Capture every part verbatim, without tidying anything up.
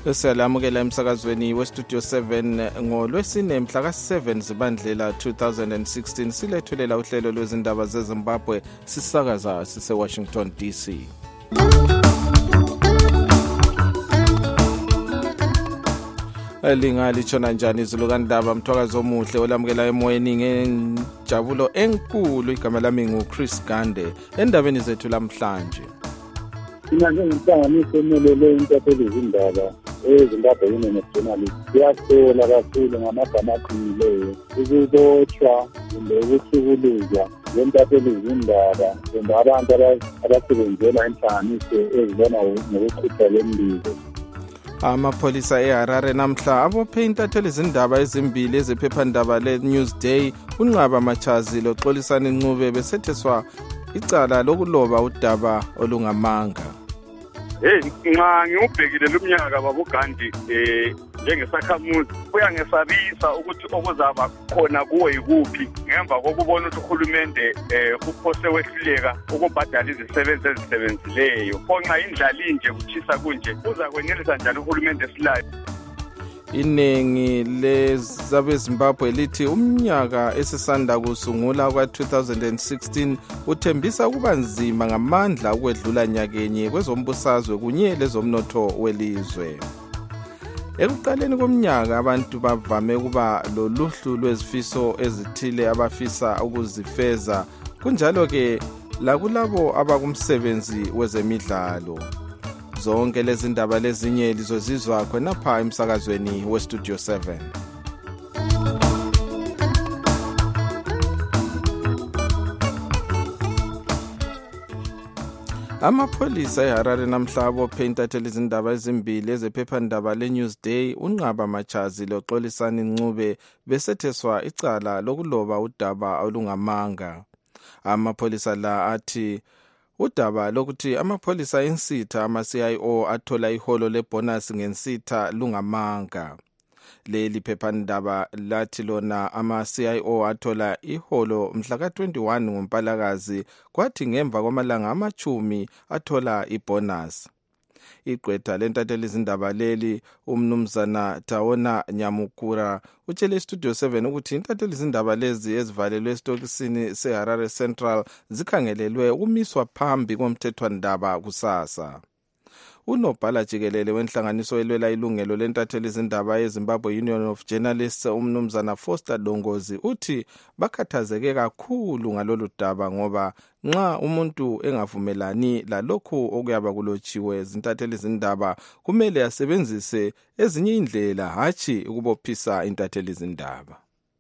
Siyalamukela emsakazweni westudio seven ngolwesine mhla ka seven Zibandlela two thousand sixteen silethulela uhlelo lwezindaba zeZimbabwe sisakaza sise Washington D C. Elinga lichona njani izulu kandaba mthwakazo omuhle olamukela emoyeni ngenjabulo enkulu. Igama lami nguChris Gande endabeni zethu lamhlanje. Mina ngiyinhlanganiso emelele intatheli izindaba eZimbabwe Union of Journalists. Siyasola kakhulu ngamagama aqinileyo ukubotshwa kumbe ukuhlukuluzwa kwentatheli izindaba kumbe abantu abasebenzela inhlanganiso ezibona ngokuchitha lembizo. Amapholisa eHarare namhla abophe intatheli izindaba ezimbili ezephephandaba leNewsday uNqaba Machazi loXolisani Ncube besetheswa icala lokuloba udaba olungamanga. Hey, nxa ngiyubhekile lumnyaka babo Gandhi eh njengesakhamuzi kuyangesabisa ukuthi okuzaba khona kuwe yikuphi ngemva kokubona ukuthi uhulumende eh uphose wehluleka ukubhadala izisebenzi ezisebenzileyo konxa indlala inje kuthisa kunje uza kwenelisa njalo uhulumende esilayo. Iningi lezabeZimbabwe lithi umnyaka esisanda kusungula kwa two thousand sixteen uthembisa ukuba nzima ngamandla ukwedlula nyakenye kwezombusazwe kunye lezomnotho welizwe. Ekuqaleni komnyaka abantu bavame ukuba loluhlu lwezifiso ezithile abafisa ukuzifeza kunjalo ke lakulabo abakumsebenzi wezemidlalo. Zonke lezi ndaba lezinye lizozizwa khonapha emsakazweni westudio seven. Amapholisa eHarare namhla abophe intatheli izindaba ezimbili ezephephandaba leNewsday uNqaba Machazi loXolisani Ncube besetheswa icala lokuloba udaba olungamanga. Amapholisa la athi udaba lokuthi amapholisa ensitha ama-C I O athola iholo lebonus ngensitha lungamanga. Leli phephandaba lathi lona ama-C I O athola iholo mhla ka twenty-one ngoMpalakazi kwathi ngemva kwamalanga amachumi athola ibonus. Igqwetha lentatheli izindaba leli umnumzana Tawona Nyamukura utshele istudio seven ukuthi intatheli izindaba lezi ezivalelwe esitokisini seHarare Central zikhangelelwe ukumiswa phambi komthethwandaba kusasa. Unobhala jikelele wenhlanganiso elwela ilungelo lentatheli izindaba yeZimbabwe Union of Journalists umnumzana Foster Dongozi uthi bakhathazeke kakhulu ngalolu daba ngoba nxa umuntu engavumelani lalokhu okuyaba kulotshiwe zintatheli izindaba kumele asebenzise ezinye indlela hathi ukubophisa intatheli izindaba.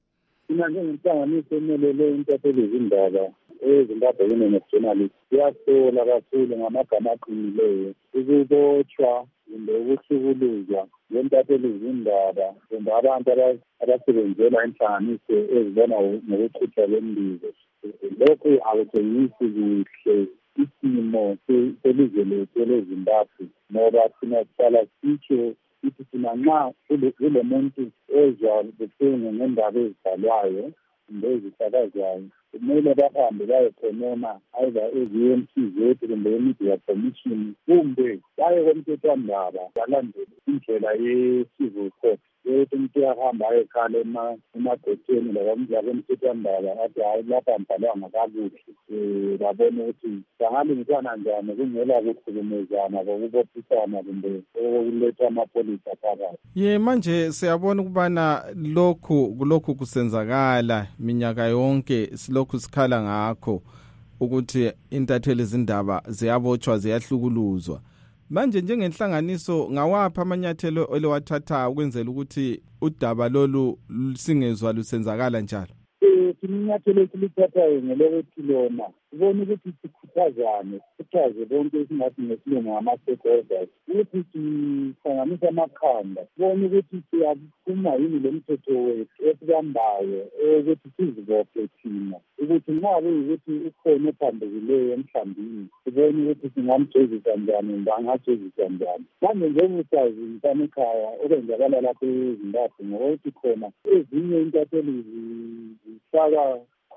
Mina ngiyinhlanganiso emelele intatheli izindaba eZimbabwe Union of Journalists. Siyasola kakhulu ngamagama aqinileyo ukubotshwa kumbe ukuhlukuluzwa kwentatheli izindaba kumbe abantu abasebenzela inhlanganiso ezibona ngokuchitha lembizo. Lokhu akutshengisi kuhle isimo selizwe lethu leZimbabwe ngoba thina sihlala sitsho ithi thina nxa kulo muntu ezwa buhlungu ngendaba ezibhalwayo kumbe ezisakazwayo kumele bahambe bayekhonona either ezi-E M C zethu kumbe i-Media Commission kumbe baye komthethwandaba balandele indlela ye-civil court yokuthi umuntu uyahamba ayekhala emagcotsheni lakomthethwandaba athi hayi lapha mbhalwanga kakuhle um babone ukuthi bangalungisana njani kungela kukhulumezana kokubophisana kumbe okuletha amapholisa phakathi. Ye manje siyabona ukubana lokhu kulokhu kusenzakala minyaka yonke silokhu sikhala ngakho ukuthi intatheli izindaba ziyabotshwa ziyahlukuluzwa. Manje njengenhlanganiso ngawapha amanyathelo olewathatha ukwenzela ukuthi udaba lolu singezwa lusenzakala njalo. Eh iminyathelo esilithathayo ngelokuthi lona ubone ukuthi sikhuthazane sikhuthaze bonke esingathi ngesilungu ngama-stakeholders ukuthi sihlanganise amakhanda ubone ukuthi siyaphuma yini le mthetho wethu esibambayo ukuthi sizibophe thina ukuthi nxa kuyikuthi ukhona ophambekileyo emhlambini sibone ukuthi singamjezisa njani bangajezisa njani. Manje njengosazi mntanakhaya okwenzakala lapha eZimbabwe ngokuthi khona ezinye intatheli zifaka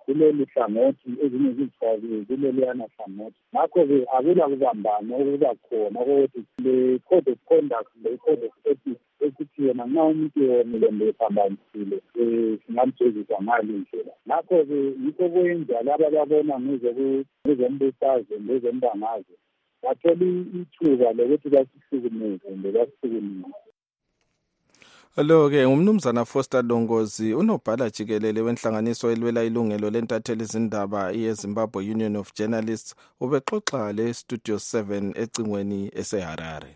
kuleli hlangothi, ezinye izifaki kuleliyana hlangothi. Ngakho-ke akula kubambana okuba khona ukuthi le code of conduct, le code of ethics esithi yena nxa umuntu yonile mbe ephambanisile um singamjezisa ngale ndlela. Ngakho-ke yikho kwenza laba ababona ngezombusazwe ngezombangazwe bathola ithuba lokuthi basihlukumeze mbe basihlukumeze. Lo-ke ngumnumzana Foster Dongozi, unobhala jikelele wenhlanganiso elwela ilungelo lentatheli izindaba ye-Zimbabwe Union of Journalists, ubexoxa le Studio seven ecingweni eseHarare.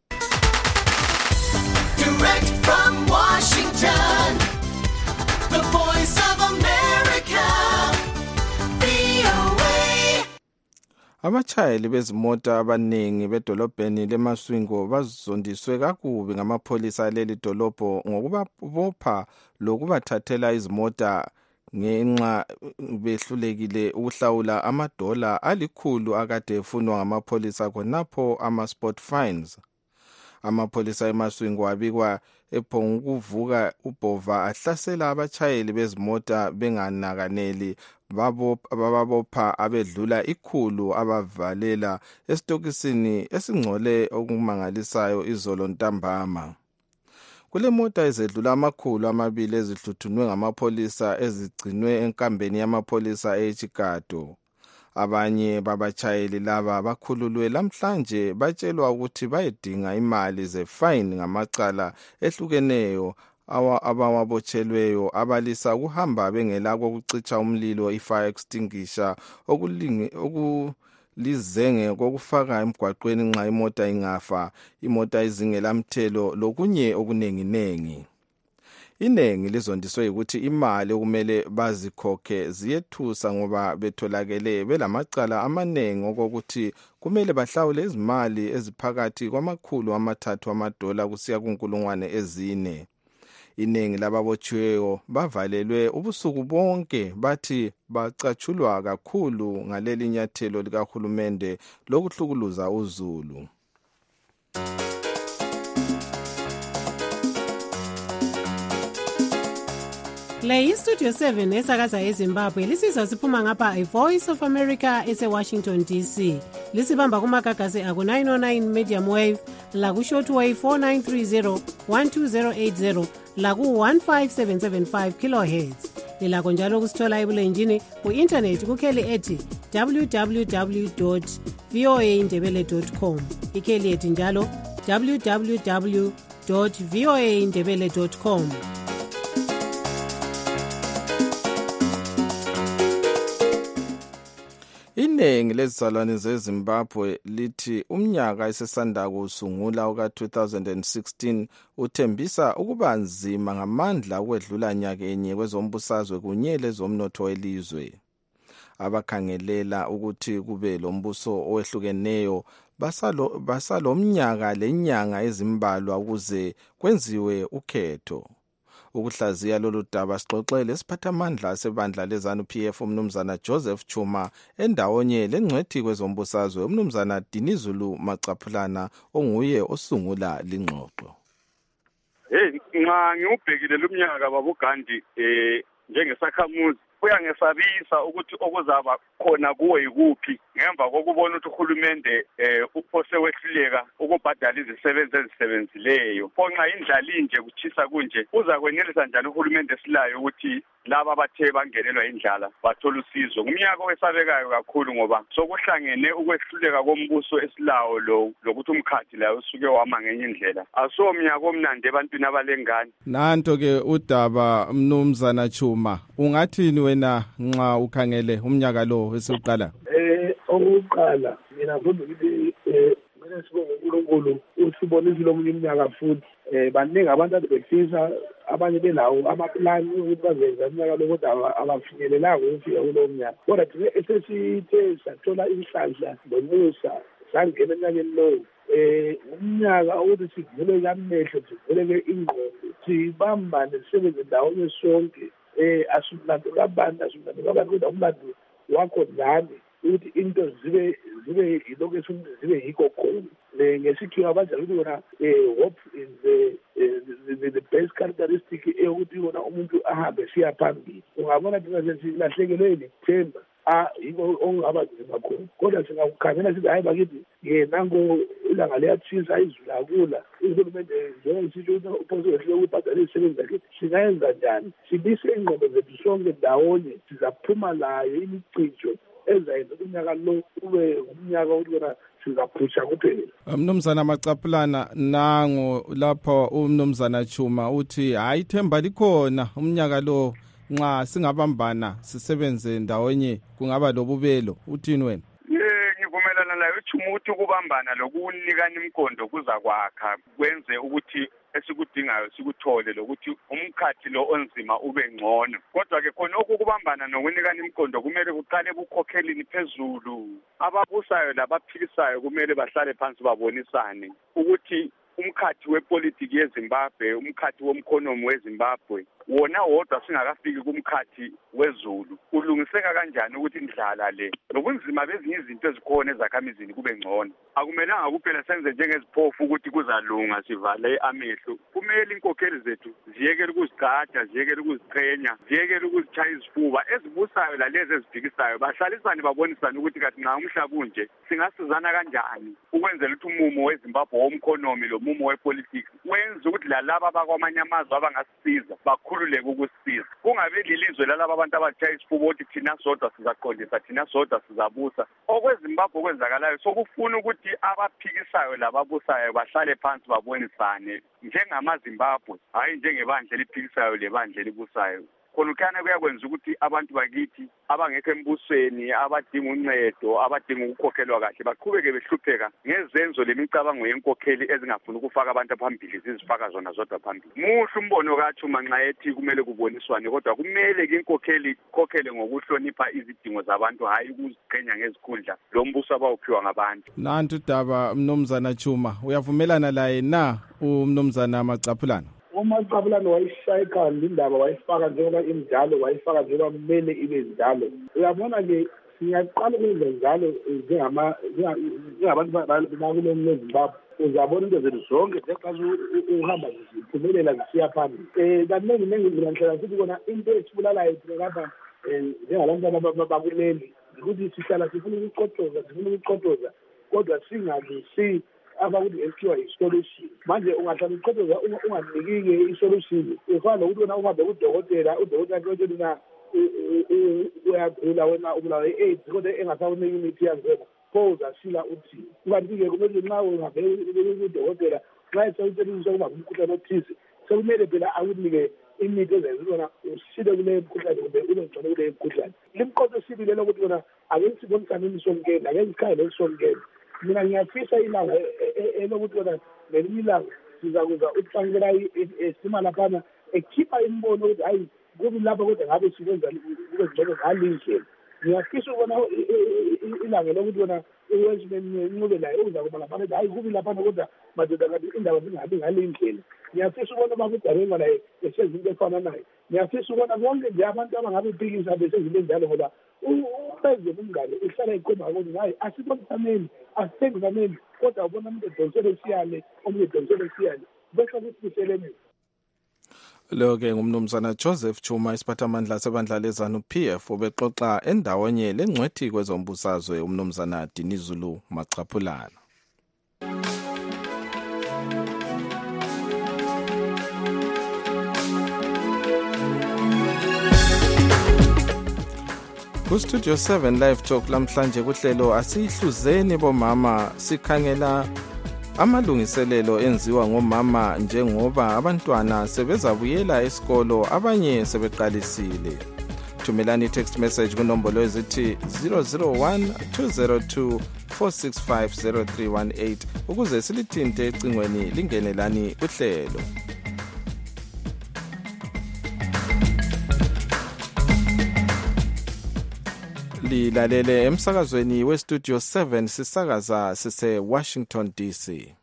Direct from Washington, the voice of America, V O A. Abachayeli bezimota abaningi bedolobheni leMaswingo bazondiswe kakubi ngamapholisa leli dolobho ngokubabopha lokubathathela izimota ngenxa behlulekile ukuhlawula amadola alikhulu akade efunwa ngamapholisa khonapho ama-sport fines. Amapholisa eMaswingo abikwa ephongukuvuka ubhova ahlasela abachayeli bezimota benganakaneli bababopha abedlula ikhulu abavalela esitokisini esingcole okumangalisayo izolo ntambama. Kule mota ezedlula amakhulu amabili ezihluthunwe ngamapholisa ezigcinwe enkambeni yamapholisa eChicago. Abanye babachayeli laba bakhululwe lamhlanje batshelwa ukuthi bayedinga imali ze-fine ngamacala ehlukeneyo abawabotshelweyo abalisa ukuhamba bengela kokucitsha umlilo i-fire extinguisher okulizenge kokufaka emgwaqweni nxa imota ingafa, imota izingelamthelo lokunye okuninginengi. Inengi lizondiswe ukuthi imali okumele bazikhokhe ziyethusa ngoba betholakele belamacala amanengi okokuthi kumele bahlawule izimali eziphakathi kwamakhulu amathathu amadola kusiya kunkulungwane ezine. Inengi lababotshiweyo bavalelwe ubusuku bonke bathi bacatshulwa kakhulu ngaleli nyathelo likahulumende lokuhlukuluza uzulu. Le iStudio seven esakaza eZimbabwe lisizwa siphuma ngapha iVoice of America ese-Washington D C. Lisibamba kumagagasi aku nine oh nine medium wave, laku shortwave four nine three zero, one two zero eight zero, laku one five seven seven five kilohertz. Lilakho njalo kusithola ebulenjini ku-internet kukheli ethi w w w dot v o a ndebele dot com. Ikheli ethi njalo w w w dot v o a ndebele dot com. Inengi lezizalwane zeZimbabwe lithi umnyaka esesanda kusungula uka two thousand sixteen uthembisa ukuba nzima ngamandla ukwedlula nyakenye kwezombusazwe kunye lezomnotho welizwe. Abakhangelela ukuthi kube lombuso owehlukeneyo basalo basalomnyaka lenyanga ezimbalwa ukuze kwenziwe ukhetho. Ukuhlaziya lolu daba sixoxele isiphathamandla sebandla leZANU P F umnumzana Joseph Chuma endawonye lengcwethi kwezombusazwe umnumzana Dinizulu Macaphulana onguye osungula lingxoxo. Hey, nxa ngiubhekile lumnyaka babo Gandhi eh njengesakhamuzi kuyangesabisa ukuthi okuzaba khona kuwe yikuphi ngemva kokubona ukuthi uhulumende eh uphose wehluleka ukubhadala izisebenzi ezisebenzileyo. Konxa indlala inje kuchisa kunje uza kwenelisa njalo uhulumende silayo ukuthi laba abathe bangenelwa indlala bathola usizo. Umnyaka wesabekayo kakhulu ngoba sokuhlangene ukwehluleka kombuso esilawo lo lokuthi umkhathi la usuke wama ngenye indlela. Asomnyaka omnandi ebantwini abalengane. Nanto ke udaba mnumzana Chuma, ungathini wena nxa ukhangele umnyaka lo esiqala? Eh okuqala mina ngibona ukuthi eh mina sibonga uNkulunkulu usibonise lo munye umnyaka futhi eh baningi abantu abefisa abanye belawo amaplani ukuthi bazenza umnyaka lo kodwa abafinyelelanga ukufika kulo mnyaka. Kodwa thina esesithe sathola inhlanhla nomusa sangena enyakeni lo eh umnyaka ukuthi sivule kamehlo sivuleke ingqondo sibambane sisebenze ndawonye sonke eh asumlando kabantu asumlando kabantu kodwa umlando wakho nami ukuthi into zibe zibe yilokho esithi zibe yikho khona le ngesikhiwa bathi ukuthi yona hope is the the, the best characteristic eyokuthi yona umuntu ahambe siya phambili. Ungabona thina silahlekelwe lithemba ah yiko ongaba nzima khona kodwa singakukhangela sithi hayi bakithi yena ngo ilanga liyatshisa izulu akula uhulumende njengesitsho uphosele ukubhadala izisebenzi zakhe singayenza njani sibise ingqondo zethu sonke ndawonye sizaphuma layo imicijo ezayenza unyaka lo ube umnyaka wona sizaphusha kuphela. Mnumzana Maqapulana nango lapho umnumzana Chuma uthi hayi themba likhona umnyaka lo nxa singabambana sisebenze ndawonye kungaba lobubelo. Uthini wena? Eh ngivumelana naye uChuma uthi ukubambana lokunikana imikondo kuza kwakha kwenze ukuthi esikudingayo sikuthole lokuthi umkhathi lo onzima ube ngcono. Kodwa ke khona ukubambana nokunikana imikondo kumele kuqale kukhokhelini phezulu. Ababusayo labaphikisayo kumele bahlale phansi babonisane ukuthi umkhathi wepolitiki yeZimbabwe, umkhathi womkhonomi weZimbabwe wona wodwa singakafiki kumkhathi wezulu ulungiseka kanjani ukuthi indlala le nobunzima bezinye izinto ezikhona ezakhamizini kube ngcono. Akumelanga kuphela senze njengeziphofu ukuthi kuzalunga sivale amehlo. Kumele inkokheli zethu ziyekele ukuzigada, ziyekele ukuziqhenya, ziyekele ukuzitshaya izifuba. Ezibusayo lalezi ezibhikisayo bahlalisane babonisane ukuthi kathi nxa umhlaba unje singasizana kanjani ukwenzela ukuthi umumo weZimbabwe womkhonomi lo mumo wepolitiki wenza ukuthi lalaba bakwamanye amazwe abangasisiza bakhululeke ukusisiza. Kungabe lilizwe lalaba abantu abatshaya isifuba ukuthi thina sodwa sizaqondisa, thina sodwa sizabusa. OkweZimbabwe okwenzakalayo sokufuna ukuthi abaphikisayo lababusayo bahlale phansi babonisane njengamaZimbabwe, hayi njengebandla eliphikisayo lebandla elibusayo. Khonukana kuyakwenza ukuthi abantu bakithi abangekho embusweni abadinga uncedo abadinga ukukhokhelwa kahle baqhubeke behlupheka ngezenzo lemicabango yenkokheli ezingafuni ukufaka abantu phambili zizifaka zona zodwa phambili. Muhle umbono kaChuma nxa ethi kumele kuboniswane kodwa kumele ke inkokheli kokhele ngokuhlonipha izidingo zabantu hayi ukuziqhenya ngezikhundla lo mbuso abawuphiwa ngabantu. Nantu daba mnumzana Chuma uyavumelana laye na umnumzana Maqapulana? uMaqapulana wayishayika indaba wayifaka njengoba imidlalo wayifaka njengoba kumele ibe njalo. Uyabona ke siyaqala ukwenza njalo njengama njengabantu bakulo mNezimbabwe uzabona into zethu zonke njengathi uhamba ziphumelela zisiya phambili. Eh kaningi ningi ngilanhlela futhi kona into esibulalayo thina lapha njengabantu bakuleli ukuthi sihlala sifuna ukuqoqoza sifuna ukuqoqoza kodwa singalusi abakuthi ekuthiwa i-solution. Manje ungahlala uqoqoza unganiki-ke i-solution ufana nokuthi wena uhambe kudokotela udokotela kuyotshela na uyagula wena ubulawa i-AIDS kodwa engasawuniki imithi yazena pho uzasila uthini. Kanti-ke kumele nxa uhambe kudokotela nxa esewutshelisa ukuba ngumkhuhlane othize sekumele phela akunike imithi ezenza wona usile kuleyo mkhuhlane kumbe ube ngcono kuleyo mkhuhlane. Limqoqo esibile lokuthi wona ake sibonisane sonkeni ake sikhangele sonkeni. Mina ngiyafisa ilanga elokuthi wona lelinye ilanga sizakuza uTsankela esima laphana ekhipha imbono ukuthi hayi kubi lapha kodwa ngabe sibenza kube ngcono ngalindlela. Ngiyafisa ukubona ilanga lokuthi wona uWesman Ncube laye uzakuba laphana hayi kubi laphana kodwa madoda kanti indaba zingabi ngalindlela. Ngiyafisa ukubona bakudarenga laye esezinto efana naye. Ngiyafisa ukubona bonke nje abantu abangabe iphikisa besezinto njalo ngoba ubenze umngane uhlala ikhoma ukuthi hayi asibonisaneni asithengisaneni kodwa ubona umuntu edonsele siyale omunye edonsele siyale bese kusiselene. Lo ke ngumnumzana Joseph Chuma isiphathamandla sebandla lezanu P F ubexoxa endawonye lengcwethi kwezombusazwe umnumzana Dinizulu Maqapulana. Ku Studio seven Live Talk lamhlanje kuhlelo asihluzeni bomama sikhangela amalungiselelo enziwa ngomama njengoba abantwana sebezabuyela esikolo abanye sebeqalisile. Thumelani text message kunombolo ezithi zero zero one two zero two four six five zero three one eight ukuze silithinte ecingweni lingenelani uhlelo. Lilalele emsakazweni we Studio seven sisakaza sise Washington D C.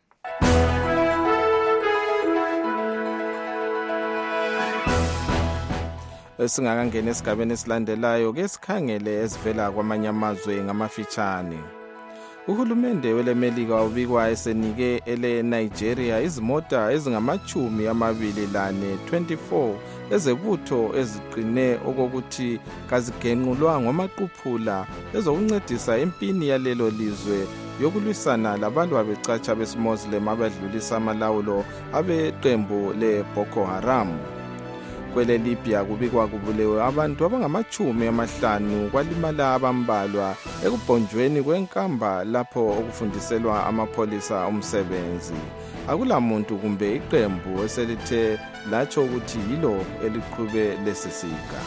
singakangena esigabeni esilandelayo ke sikhangele esivela kwamanye amazwe ngamafitshane. Uhulumende welemelika ubikwa esenike ele Nigeria izimota ezingamachumi amabili lane twenty-four ezebutho eziqine okokuthi kazigenqulwa ngomaqhuphula ezokuncedisa empini yalelo lizwe yokulwisana labantu abecatsha besimuslim abadlulisa amalawulo abeqembu le Boko Haram. Kwele Libya kubikwa kubulewe abantu abangamachumi amahlanu kwalimala abambalwa ekubhonjweni kwenkamba lapho okufundiselwa amapholisa umsebenzi. Akula muntu kumbe iqembu eselithe latsho ukuthi yilo eliqhube lesisika.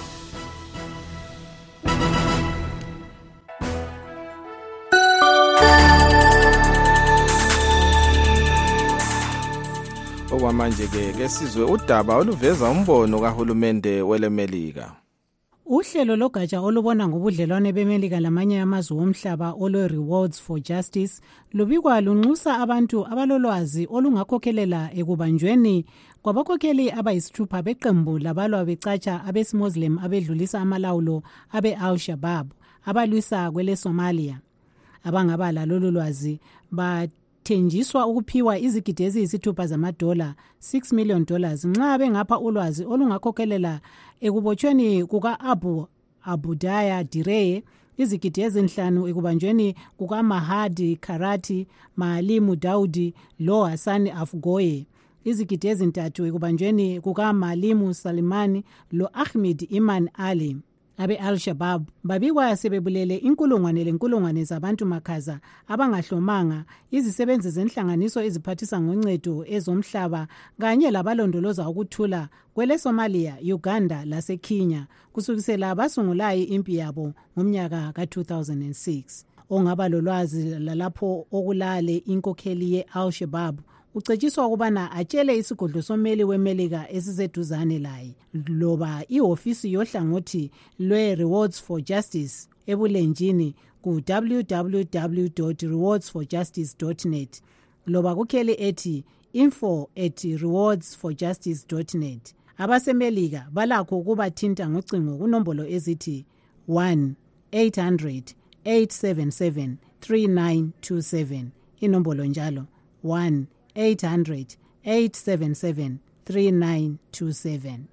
Okwamanje ke kesizwe udaba oluveza umbono kahulumende welemelika. Uhlelo logatsha olubona ngobudlelwane bemelika lamanye amazwe omhlaba olo Rewards for Justice lubikwa lunxusa abantu abalolwazi olungakhokhelela ekubanjweni kwabakhokheli abayisithupha beqembu labalwa becatsha abesimuslim abedlulisa amalawulo abe Al-Shabaab abalwisa kwele Somalia. Abangabala lolu lwazi ba thenjiswa ukuphiwa izigidi eziyisithupha zamadola six million dollars nxa bengapha ulwazi olungakhokhelela ekubotshweni kuka Abu Abudaya Direye izigidi ezinhlanu ekubanjweni kuka Mahadi Karati Maalimu Daudi lo Hassan Afgoye izigidi ezintathu ekubanjweni kuka Maalimu Salimani lo Ahmed Iman Ali. Abe Al-Shabaab babikwa sebebulele inkulungwane lenkulungwane zabantu makhaza abangahlomanga izisebenzi zenhlanganiso eziphathisa ngoncedo ezomhlaba kanye labalondoloza ukuthula kwele Somalia, Uganda laseKenya kusukisela abasungulayo impi yabo ngomnyaka ka two thousand six. Ongaba lolwazi lalapho okulale inkokheli ye Al-Shabaab ucetshiswa ukubana atshele isigodlo someli wemelika esiseduzane laye loba ihofisi yohlangothi lwe Rewards for Justice ebulenjini ku w w w dot rewards for justice dot net loba kukheli ethi info at rewards for justice dot net. Abasemelika balakho ukubathinta ngocingo kunombolo ezithi one eight hundred eight seven seven three nine two seven inombolo njalo one eight hundred eight seven seven three nine two seven.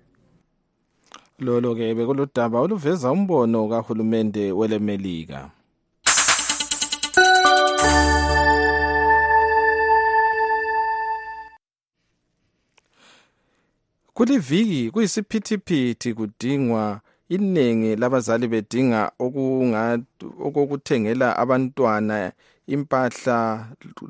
Lolo ke bekuludaba oluveza umbono kahulumende welemelika. Kuliviki kuyisiphithiphithi kudingwa iningi labazali bedinga okukuthengela abantwana impahla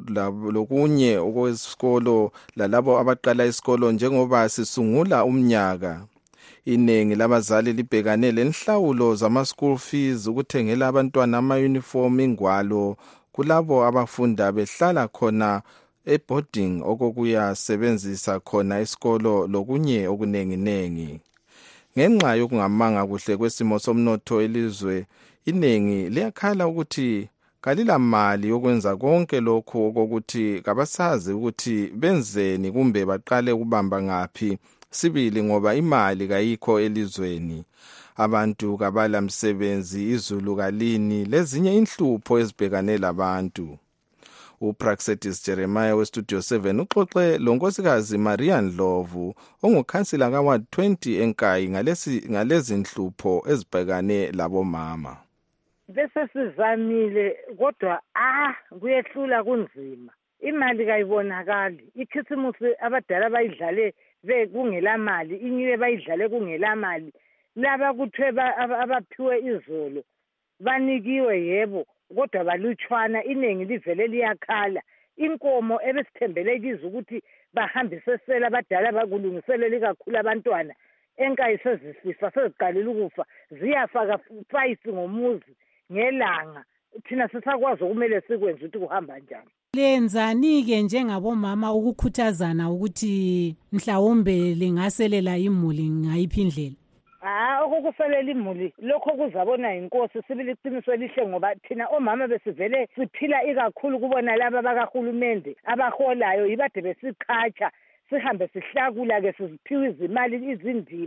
lokunye okwesikolo lalabo abaqala isikolo njengoba sisungula umnyaka. Iningi labazali libhekane lenhlawulo zama school fees ukuthengela abantwana ama uniform ingwalo kulabo abafunda behlala khona eboarding okokuya sebenzisa khona isikolo lokunye okunengi nengi. Ngenxa yokungamanga kuhle kwesimo somnotho elizwe iningi liyakhala ukuthi kalila mali yokwenza konke lokho okokuthi kabasazi ukuthi benzeni kumbe baqale ukubamba ngapi sibili ngoba imali kayikho elizweni. Abantu kabala msebenzi izulu kalini lezinye inhlupho ezibhekane labantu. uPraxedis Jeremiah weStudio seven uxoxe lonkosikazi Maria Ndlovu ongukhansila kaWard twenty enkayi ngalesi ngalezi inhlupho ezibhekane labo mama. Bese sizamile kodwa ah kuyehlula kunzima. Imali kayibonakali. Ikhisimusi abadala bayidlale be kungela mali, inyiwe bayidlale kungela mali. Laba kuthiwe abaphiwe izolo banikiwe yebo kodwa balutshwana iningi livele liyakhala. Inkomo ebesithembele kizo ukuthi bahambise sela abadala bakulungiselela kakhulu abantwana enkayi sezisifa seziqalile ukufa ziyafaka price ngomuzi ngelanga thina sisakwazi okumele sikwenze ukuthi kuhamba njani. Lenzani ke njengabomama ukukhuthazana ukuthi mhlawumbe lingaselela imuli ngayiphindlela? Ah okukuselela imuli lokho kuzabona inkosi sibili iqiniso elihle ngoba thina omama besivele siphila ikakhulu kubona laba bakahulumende abaholayo ibade besiqhatsha sihambe sihlakula ke siziphiwe izimali izindima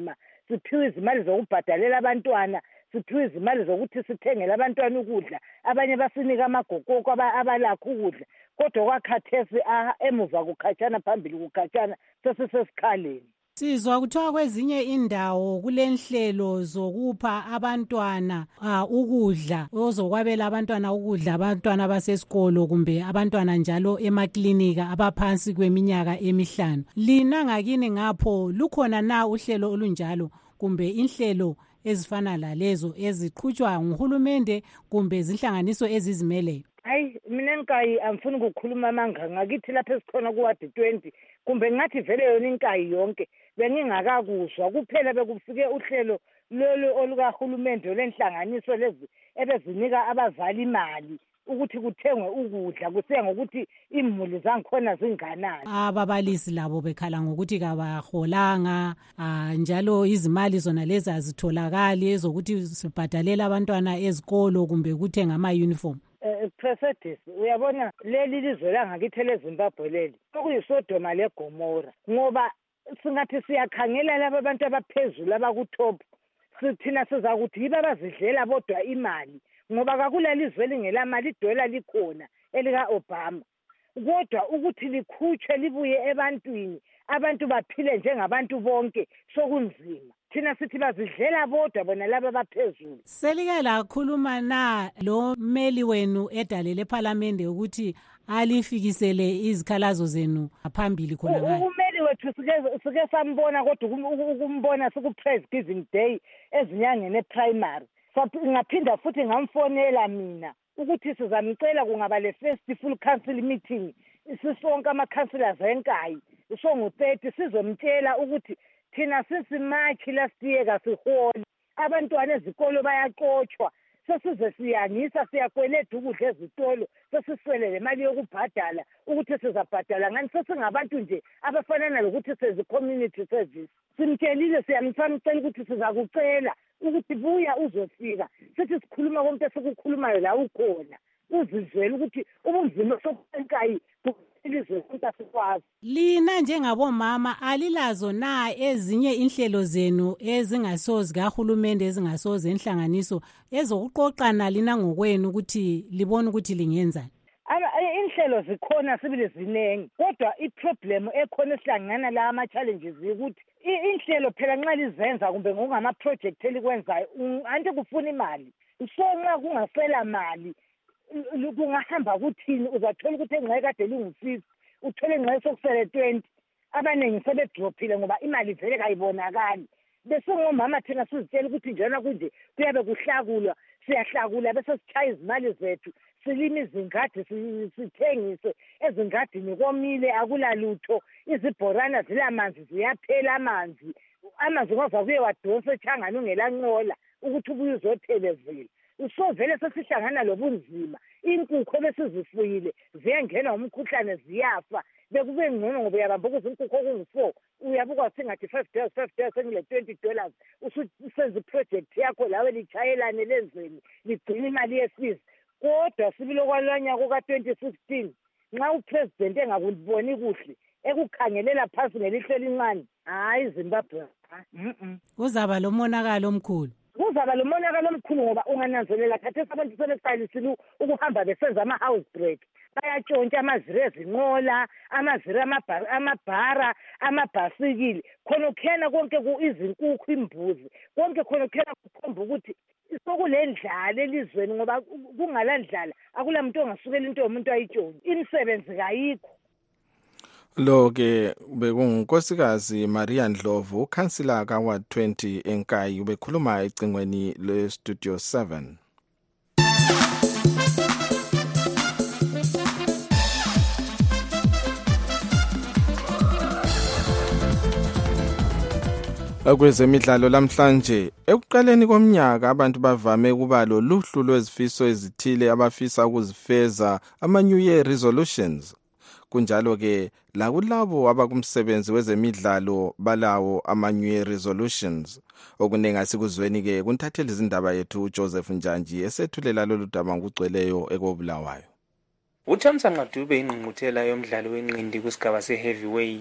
siphiwe izimali zokubhadalela abantwana, siphiwe izimali zokuthi sithengele abantwana ukudla, abanye basinika amagokoko abalakho ukudla. Kodwa kwakhathesi emuva kukhatshana phambili kukhatshana sesisesikhaleni. Sizwa kuthiwa kwezinye indawo kulenhlelo zokupha abantwana uh, ukudla, ozokwabela abantwana ukudla, abantwana basesikolo kumbe abantwana njalo emaklinika abaphansi kweminyaka emihlanu. Lina ngakini ngapho lukhona na uhlelo olunjalo kumbe inhlelo ezifana lalezo eziqhutshwa nguhulumende kumbe zinhlanganiso ezizimeleyo? Hayi, mina nkayi angifuni ukukhuluma amanga ngakithi lapha esikhona kuwadi twenty kumbe ngathi vele yona inkayi yonke bengingakakuzwa kuphela bekufike uhlelo lolo olukahulumende lenhlanganiso lezi ebezinika abazali imali ukuthi kuthengwe ukudla kusiya ngokuthi imuli zangikhona zinganani. Ababalisi labo bekhala ngokuthi kabaholanga, njalo izimali zona lezi azitholakali ezokuthi sibhadalela abantwana ezikolo kumbe kuthenga ama uniform. Eh President, uyabona leli lizwe langakithi leZimbabwe leli okuyisodoma leGomora, ngoba singathi siyakhangela laba abantu abaphezulu abakutop, sithina siza kuthi yiba bazidlela bodwa imali, ngoba kakulalizwe lingelamali, idola likhona elika Obama, kodwa ukuthi likhutshwe libuye ebantwini abantu baphile njengabantu bonke sokunzima. Thina sithi bazidlela bodwa bona laba baphezulu. Selike lakhuluma na lo mmeli wenu edalele eParliament ukuthi alifikisele izikhalazo zenu phambili khona ngani? Umeli wethu sike sike sambona kodwa ukumbona siku praise giving day ezinyangeni eprimary. Ngaphinda futhi ngamfonela mina ukuthi sizamcela kungaba le first full council meeting sisonke ama councillors enkayi so ngo thirty sizomtshela ukuthi thina sisi March last year kasiholi abantwana ezikolo bayaxoxwa sesize siyangisa siyakweleda ukudla ezitolo sesiswele le mali yokubhadala ukuthi sizabhadala ngani sesingabantu nje abafanana lokuthi sezi community service. Simtshelile siyamthamcela ukuthi sizakucela ukuthi buya uzofika sithi sikhuluma konke sikukhulumayo la ukhona uzizwela ukuthi ubunzima sokusenkayi ilizwe sintasikwazi. Lina njengabomama alilazo na ezinye inhlelo zenu ezingasozi kahulumende ezingasozi enhlanganiso ezokuqoqana lina ngokwenu ukuthi libone ukuthi lingenzani? Inhlelo zikhona sibili zinengi kodwa iproblem ekhona esihlangana la ama challenges ukuthi inhlelo phela nxa lizenza kumbe ngokungama project elikwenzayo ante kufuna imali, so nxa kungasela mali kungahamba kuthini? Uzathola ukuthi engxenye kade lingu-fifty uthole engxenye sokusele twenty, abaningi sebedrophile ngoba imali vele kayibonakali. Bese ngomama thina sizitshela ukuthi njena kunje kuyabe kuhlakulwa, siyahlakula bese sichaya izimali zethu silima izingadi sithengise ezingadini komile akulalutho, izibhorana zilamanzi ziyaphela amanzi, amanzi ngoba kuye wadonsa echangana ungelanqola ukuthi ubuye uzothelezela. So vele sesihlangana lobunzima, inkukhu besizifuyile ziyangena umkhuhlane ziyafa, bekube ngcono ngoba uyabamba ukuthi inkukhu okungu-four uyabuka singathi five days five days engile twenty dollars ususenza iproject yakho lawe lichayelane lenzeni ligcina imali yesizi. Kodwa sibili okwalanya kuka twenty sixteen nxa upresident engakuboni kuhle ekukhangelela phansi ngelihlo elincane, hayi Zimbabwe kuzaba lo monakalo omkhulu. Kuzaba lo monakalo omkhulu ngoba ungananzelela khathesi abantu sebeqalisile ukuhamba besenza ama-house break, bayatshontsha amaziri ezinqola, amaziri amabhara, amabhasikili, khona kukhena konke izinkukhu, imbuzi, konke khona kukhena kukhomba ukuthi sokulendlala elizweni ngoba kungalandlala akula muntu ongasukela into yomuntu ayitshontshe, imisebenzi kayikho. Lo ke bekungunkosikazi Maria Ndlovu, ukhansila ka Ward twenty enkayi, ubekhuluma ecingweni le Studio seven. Kwezemidlalo lamhlanje, ekuqaleni komnyaka abantu bavame ukuba loluhlu lwezifiso ezithile abafisa ukuzifeza, ama New Year resolutions. Kunjalo ke lakulabo abakumsebenzi wezemidlalo balawo ama New Year resolutions. Okunenga sikuzweni ke kunthathela izindaba yethu uJoseph Njanji esethulela lolu daba ngugcweleyo ekobulawayo. uThamsanqa Dube ingqungquthela yomdlalo wenqindi kusigaba se-heavyweight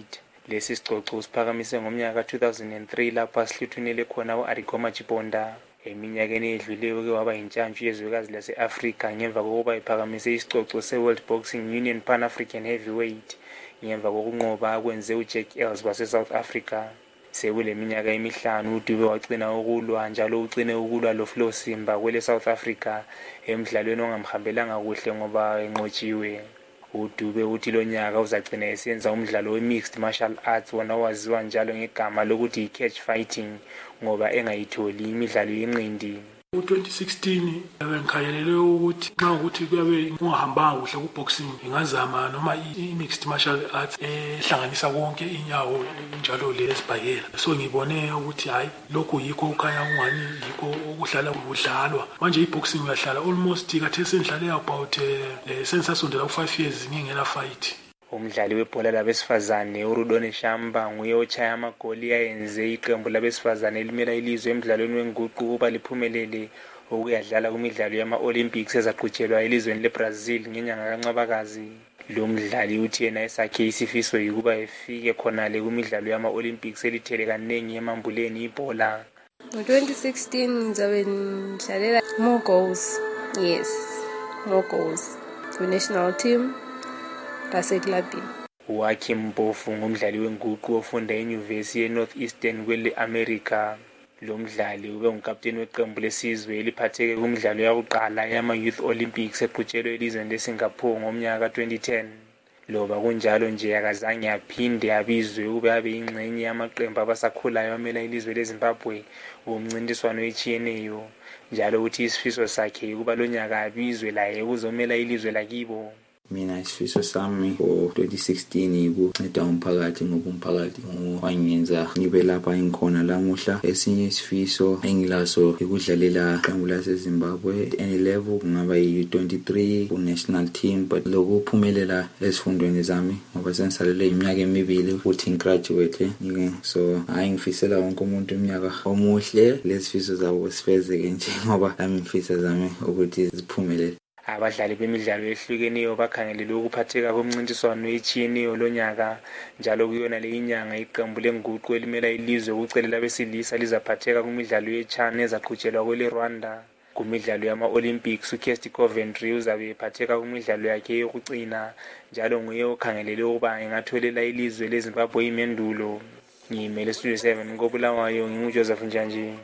Lesi sicoco siphakamise ngomnyaka two thousand three lapho asihluthunele khona u-Arigoma Chibonda. Eminyakeni edluleyo ke waba yintshantshu yezwekazi lase-Afrika ngemva kokuba iphakamise isicoco se-World Boxing Union Pan-African Heavyweight ngemva kokunqoba kwenze uJack Ellis wase-South Africa. Sekule minyaka emihlanu uDube wagcina ukulwa njalo ugcine ukulwa loFlo Simba kwele South Africa emidlalweni ongamhambelanga kuhle ngoba enqotshiwe. uDube uthi lo nyaka uzagcina esenza umdlalo we-mixed martial arts wona waziwa njalo ngegama lokuthi i-catch fighting ngoba engayitholi imidlalo yenqindi. twenty sixteen bengikhayelele ukuthi nxa ukuthi kuyabe ungahambanga kuhle ku-boxing ngingazama noma i-mixed martial arts ehlanganisa konke inyawo njalo lezibhakela. So ngibone ukuthi hayi lokhu yikho ukhanya ungani yikho okuhlala kudlalwa. Manje i-boxing uyahlala almost kathe sendlale about sensasondela ku-five years ngingena fight. Umdlali webhola labesifazane uRudone Shamba nguye ochaya amagoli ayenze iqembu labesifazane elimela ilizwe emidlalweni wenguqu ukuba liphumelele ukuyadlala kumidlalo yama-Olympics ezaqhutshelwa elizweni leBrazil ngenyanga kaNcwabakazi. Lo mdlali uthi yena esakhe isifiso yikuba efike khonale kumidlalo yama-Olympics elithele kaningi emambuleni ibhola. Ngo twenty sixteen ngizabe ngidlalela more goals. Yes, more goals for national team. Baseklabini. Wakhe Mpofu ngumdlali wenguqu ofunda eNyuvesi yeNortheastern kwele America. Lo mdlali ube ngukapteni weqembu lesizwe eliphatheke kumidlalo yakuqala yama-Youth Olympics eqhutshelwe elizweni leSingapore ngomnyaka twenty ten. Loba kunjalo nje akazange aphinde abizwe ube abe ingxenye yamaqembu abasakhulayo amela ilizwe leZimbabwe umncintiswano etshiyeneyo. Njalo uthi isifiso sakhe ukuba lo nyaka abizwe laye ukuzomela ilizwe lakibo. Mina isifiso sami ngo twenty sixteen ukunceda umphakathi ngoba umphakathi wangenza ngibe lapha engikhona lamuhla. Esinye isifiso engilaso ukudlalela iqembu laseZimbabwe any level kungaba yi twenty-three ku national team, but lokuphumelela ezifundweni zami ngoba sengisalele iminyaka emibili ukuthi ngigraduate ngike. So hayi ngifisela wonke umuntu iminyaka omuhle, lesifiso zabo sifezeke nje ngoba ami ngifisa zami ukuthi ziphumelele. Abadlali bemidlalo ehlukeneyo bakhangelele ukuphatheka komncintiswano etshiyeneyo lo nyaka njalo kuyona le inyanga iqembu lenguqu elimela ilizwe ukucelela besilisa lizaphatheka kumidlalo yeChan ezaqhutshelwa kwele Rwanda. Kumidlalo yama-Olympics uKirsty Coventry uzabe ephatheka kumidlalo yakhe yokucina njalo nguye okhangelele ukuba engatholela ilizwe leZimbabwe imendulo. Ngimele Studio seven ngobulawayo nginguJoseph Njanji.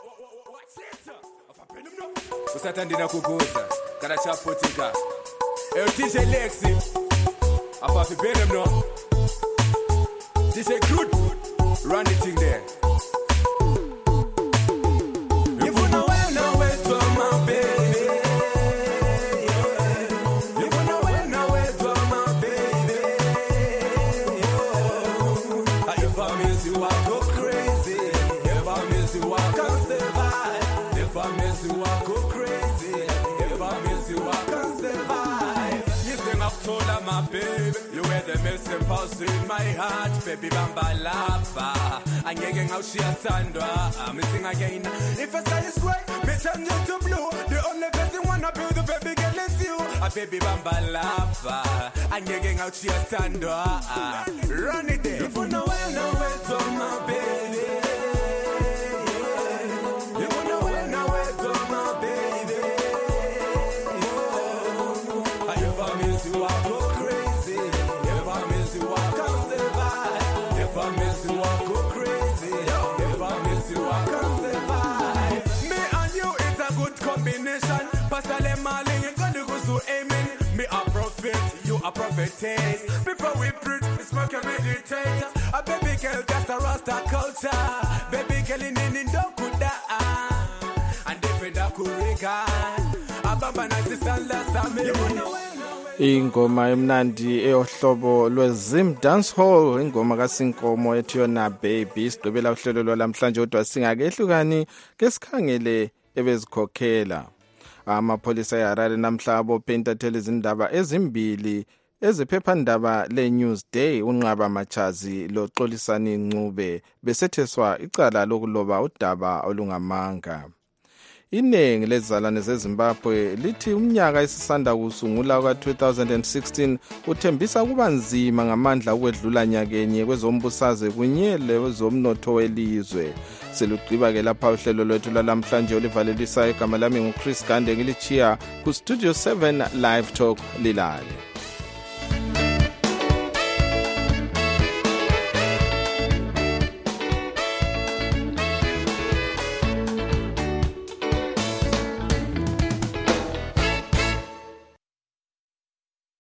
Usathandina kuguza kana chapotika e D J Lexi afafi benem no D J Good run the thing there. You wanna win now with my baby, you wanna win now with my baby. If I miss you I go crazy, if I miss you I can't survive, if I miss you I go crazy. My baby, you were the missing pulse in my heart, baby bamba lava. I'm getting out here Sandra, I'm missing again. If I say it's great, me turn you to blue. The only person wanna be the baby girl is you. A baby bamba lava. I'm getting out here Sandra. Run it there. If you know where, know where to my baby. You wanna where, know where to my baby. If I miss you, I go. Me a prophet, you a prophetess. Before we preach, we smoke and meditate. A baby girl, that's the Rasta culture. Baby girl in in Dokuda. And if it a kuriga, a baba na sisanda sami. Ingoma emnandi eyohlobo lwezim dance hall, ingoma kaSinkomo ethi yona baby. Sigqibela uhlelo lwalamhlanje kodwa singakehlukani ke sikhangele ebezikhokhela. Amapholisa eHarare namhla abophe intatheli izindaba ezimbili eziphephandaba leNewsday unqaba Machazi loXolisani Ncube besetheswa icala lokuloba udaba olungamanga. iningi lezalane zeZimbabwe lithi umnyaka esisanda kusungula ka two thousand sixteen uthembisa kuba nzima ngamandla ukwedlula nyakenye kwezombusazwe kunye lezomnotho welizwe. Selugqiba ke lapha uhlelo lwethu lalamhlanje olivalelisa igama lami nguChris Gande ngilichiya ku Studio seven Live Talk Lilale.